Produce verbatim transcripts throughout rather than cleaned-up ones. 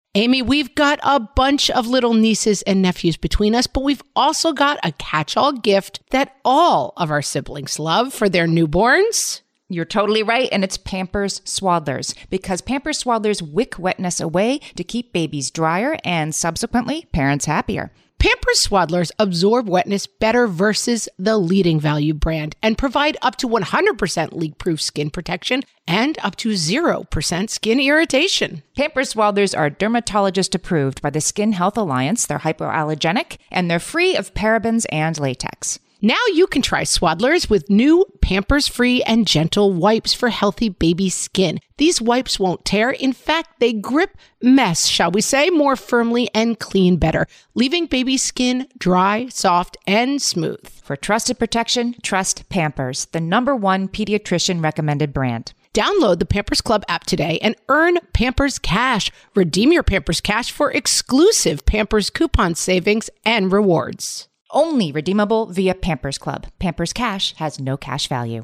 Amy, we've got a bunch of little nieces and nephews between us, but we've also got a catch-all gift that all of our siblings love for their newborns. You're totally right, and it's Pampers Swaddlers, because Pampers Swaddlers wick wetness away to keep babies drier and subsequently parents happier. Pampers Swaddlers absorb wetness better versus the leading value brand and provide up to one hundred percent leak-proof skin protection and up to zero percent skin irritation. Pampers Swaddlers are dermatologist approved by the Skin Health Alliance. They're hypoallergenic and they're free of parabens and latex. Now you can try Swaddlers with new Pampers-free and gentle wipes for healthy baby skin. These wipes won't tear. In fact, they grip mess, shall we say, more firmly and clean better, leaving baby skin dry, soft, and smooth. For trusted protection, trust Pampers, the number one pediatrician recommended brand. Download the Pampers Club app today and earn Pampers Cash. Redeem your Pampers Cash for exclusive Pampers coupon savings and rewards. Only redeemable via Pampers Club. Pampers Cash has no cash value.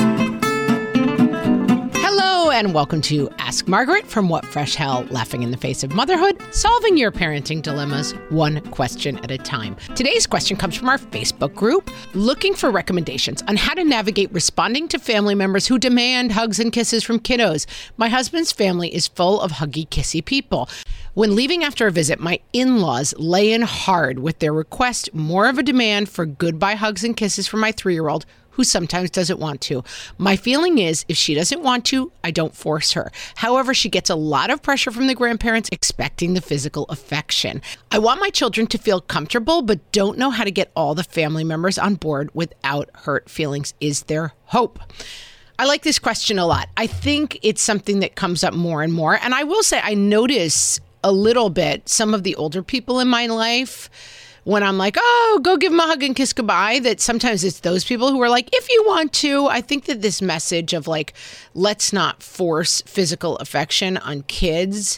Hello and welcome to Ask Margaret from What Fresh Hell, laughing in the face of motherhood, solving your parenting dilemmas one question at a time. Today's question comes from our Facebook group, looking for recommendations on how to navigate responding to family members who demand hugs and kisses from kiddos. My husband's family is full of huggy, kissy people. When leaving after a visit, my in-laws lay in hard with their request, more of a demand for goodbye hugs and kisses from my three-year-old, who sometimes doesn't want to. My feeling is if she doesn't want to, I don't force her. However, she gets a lot of pressure from the grandparents expecting the physical affection. I want my children to feel comfortable, but don't know how to get all the family members on board without hurt feelings. Is there hope? I like this question a lot. I think it's something that comes up more and more. And I will say I notice a little bit some of the older people in my life when I'm like, oh, go give them a hug and kiss goodbye, that sometimes it's those people who are like, if you want to. I think that this message of like, let's not force physical affection on kids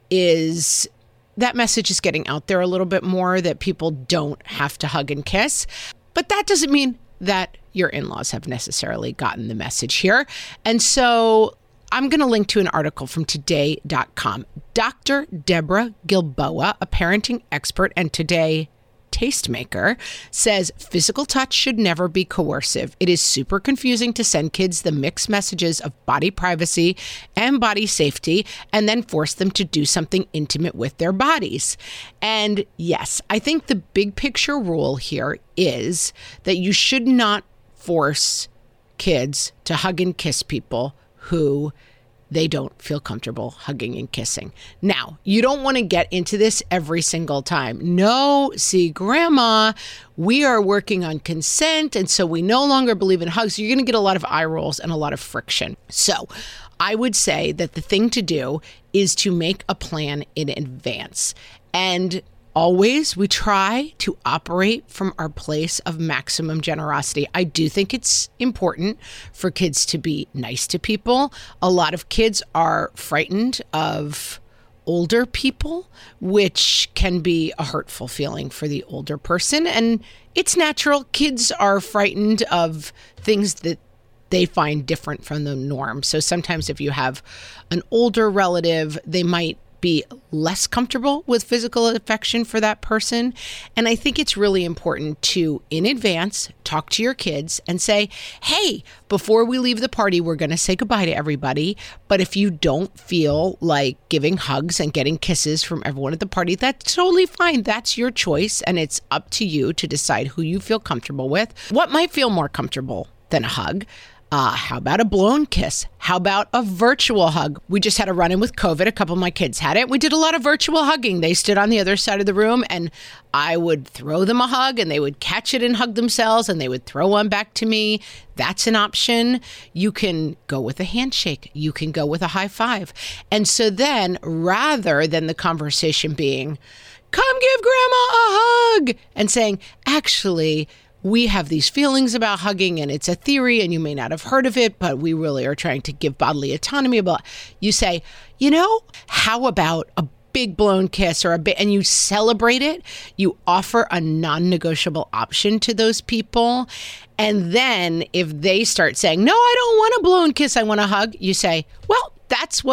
is, that message is getting out there a little bit more, that people don't have to hug and kiss. But that doesn't mean that your in-laws have necessarily gotten the message here. And so I'm going to link to an article from today dot com. Doctor Deborah Gilboa, a parenting expert and Today tastemaker, says physical touch should never be coercive. It is super confusing to send kids the mixed messages of body privacy and body safety and then force them to do something intimate with their bodies. And yes, I think the big picture rule here is that you should not force kids to hug and kiss people who they don't feel comfortable hugging and kissing. Now, you don't want to get into this every single time. No, see, Grandma, we are working on consent, and so we no longer believe in hugs. You're going to get a lot of eye rolls and a lot of friction. So I would say that the thing to do is to make a plan in advance. And always, we try to operate from our place of maximum generosity. I do think it's important for kids to be nice to people. A lot of kids are frightened of older people, which can be a hurtful feeling for the older person. And it's natural. Kids are frightened of things that they find different from the norm. So sometimes if you have an older relative, they might be less comfortable with physical affection for that person. And I think it's really important to, in advance, talk to your kids and say, hey, before we leave the party, we're going to say goodbye to everybody. But if you don't feel like giving hugs and getting kisses from everyone at the party, that's totally fine. That's your choice. And it's up to you to decide who you feel comfortable with. What might feel more comfortable than a hug? Uh, how about a blown kiss? How about a virtual hug? We just had a run-in with COVID. A couple of my kids had it. We did a lot of virtual hugging. They stood on the other side of the room and I would throw them a hug and they would catch it and hug themselves and they would throw one back to me. That's an option. You can go with a handshake. You can go with a high five. And so then rather than the conversation being, come give Grandma a hug, and saying, actually, we have these feelings about hugging and it's a theory and you may not have heard of it, but we really are trying to give bodily autonomy. But you say, you know, how about a big blown kiss or a bit, and you celebrate it. You offer a non-negotiable option to those people. And then if they start saying, no, I don't want a blown kiss, I want a hug, you say, well, that's what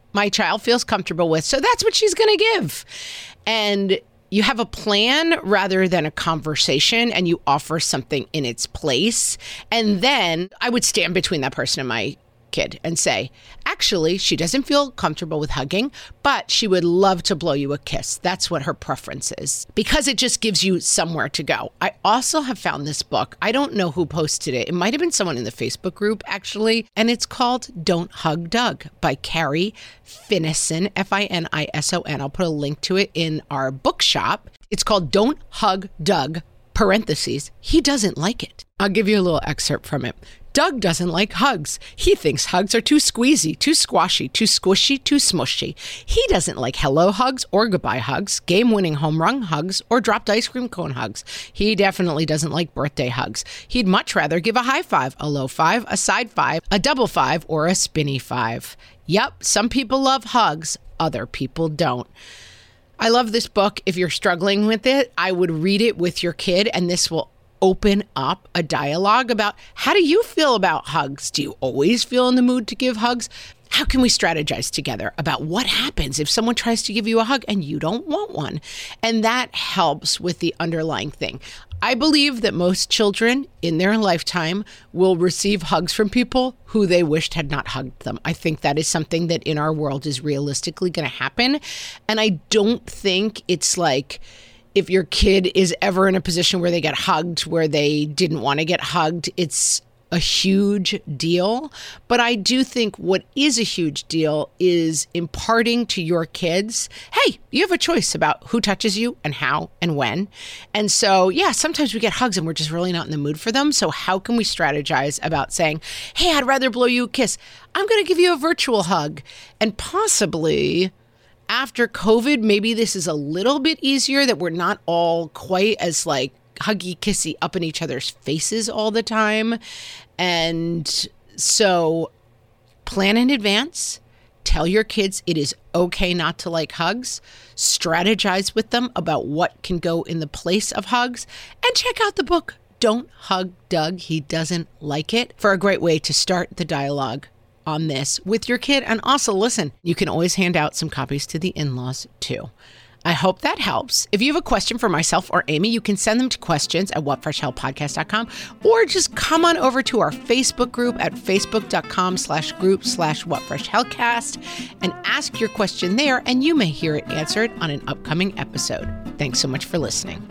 my child feels comfortable with. So that's what she's going to give. And you have a plan rather than a conversation, and you offer something in its place. And then I would stand between that person and my kid and say, actually, she doesn't feel comfortable with hugging, but she would love to blow you a kiss. That's what her preference is, because it just gives you somewhere to go. I also have found this book. I don't know who posted it. It might have been someone in the Facebook group, actually. And it's called Don't Hug Doug by Carrie Finison, F I N I S O N. I'll put a link to it in our bookshop. It's called Don't Hug Doug, parentheses, he doesn't like it. I'll give you a little excerpt from it. Doug doesn't like hugs. He thinks hugs are too squeezy, too squashy, too squishy, too smushy. He doesn't like hello hugs or goodbye hugs, game-winning home run hugs, or dropped ice cream cone hugs. He definitely doesn't like birthday hugs. He'd much rather give a high five, a low five, a side five, a double five, or a spinny five. Yep, some people love hugs, other people don't. I love this book. If you're struggling with it, I would read it with your kid, and this will open up a dialogue about, how do you feel about hugs? Do you always feel in the mood to give hugs? How can we strategize together about what happens if someone tries to give you a hug and you don't want one? And that helps with the underlying thing. I believe that most children in their lifetime will receive hugs from people who they wished had not hugged them. I think that is something that in our world is realistically going to happen. And I don't think it's like, if your kid is ever in a position where they get hugged, where they didn't want to get hugged, it's a huge deal. But I do think what is a huge deal is imparting to your kids, hey, you have a choice about who touches you and how and when. And so, yeah, sometimes we get hugs and we're just really not in the mood for them. So how can we strategize about saying, hey, I'd rather blow you a kiss. I'm going to give you a virtual hug. And possibly after COVID, maybe this is a little bit easier, that we're not all quite as like huggy kissy up in each other's faces all the time. And so plan in advance, tell your kids it is okay not to like hugs, strategize with them about what can go in the place of hugs, and check out the book, Don't Hug Doug, He Doesn't Like It, for a great way to start the dialogue on this with your kid. And also, listen, you can always hand out some copies to the in-laws too. I hope that helps. If you have a question for myself or Amy, you can send them to questions at what fresh hell podcast dot com, or just come on over to our Facebook group at facebook.com slash group slash whatfreshhellcast and ask your question there, and you may hear it answered on an upcoming episode. Thanks so much for listening.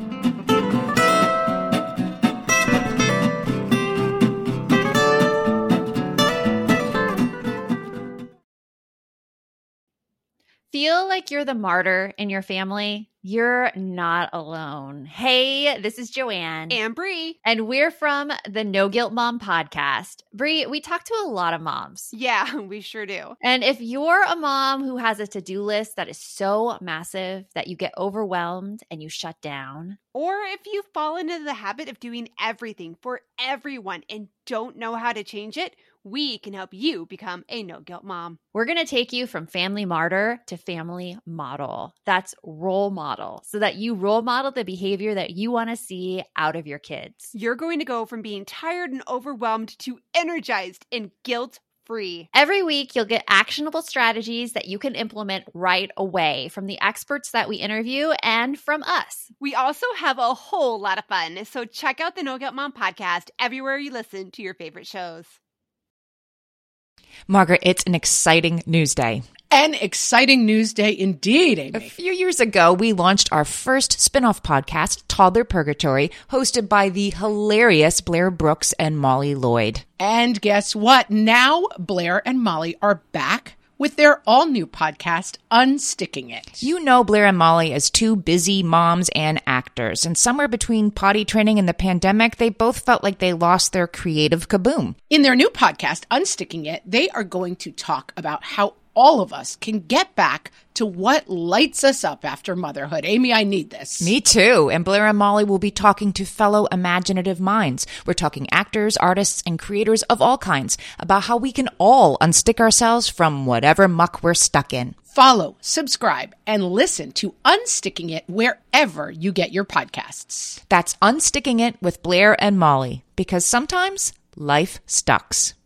Feel like you're the martyr in your family? You're not alone. Hey, this is Joanne. And Bree. And we're from the No Guilt Mom podcast. Bree, we talk to a lot of moms. Yeah, we sure do. And if you're a mom who has a to-do list that is so massive that you get overwhelmed and you shut down, or if you fall into the habit of doing everything for everyone and don't know how to change it, we can help you become a no-guilt mom. we're going to take you from family martyr to family model. That's role model, so that you role model the behavior that you want to see out of your kids. You're going to go from being tired and overwhelmed to energized and guilt-free. Every week, you'll get actionable strategies that you can implement right away from the experts that we interview and from us. We also have a whole lot of fun, so check out the No Guilt Mom podcast everywhere you listen to your favorite shows. Margaret, it's an exciting news day. An exciting news day indeed, Amy. A few years ago, we launched our first spin-off podcast, Toddler Purgatory, hosted by the hilarious Blair Brooks and Molly Lloyd. And guess what? Now Blair and Molly are back with their all-new podcast, Unsticking It. You know Blair and Molly as two busy moms and actors, and somewhere between potty training and the pandemic, they both felt like they lost their creative kaboom. In their new podcast, Unsticking It, they are going to talk about how all of us can get back to what lights us up after motherhood. Amy, I need this. Me too. And Blair and Molly will be talking to fellow imaginative minds. We're talking actors, artists, and creators of all kinds about how we can all unstick ourselves from whatever muck we're stuck in. Follow, subscribe, and listen to Unsticking It wherever you get your podcasts. That's Unsticking It with Blair and Molly, because sometimes life stucks.